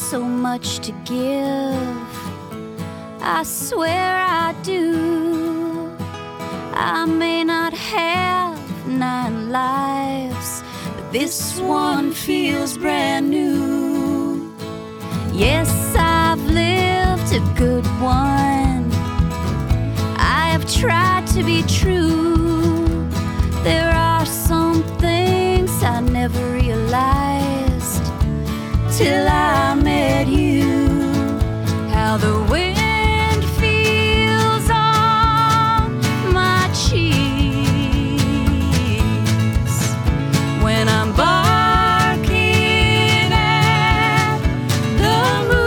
so much to give, I swear I do. I may not have 9 lives, but this one feels brand new. Yes, I've lived a good one. I have tried to be true. There are some things I never realized till I met you. How the wind feels on my cheeks when I'm barking at the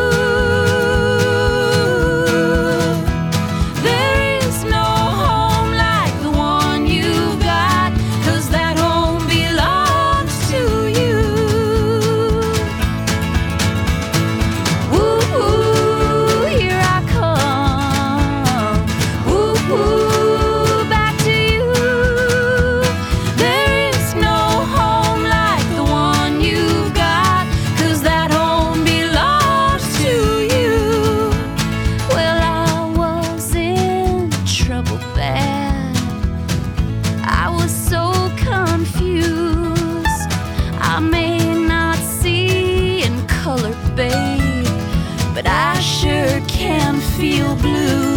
moon. There is no home like the one you've got, 'cause that home belongs to you. Woo, here I come. Woo, back to you. There is no home like the one you've got, 'cause that home belongs to you. Well, I was in trouble bad. I was so confused. I may not see in color, babe, but I sure can feel blue.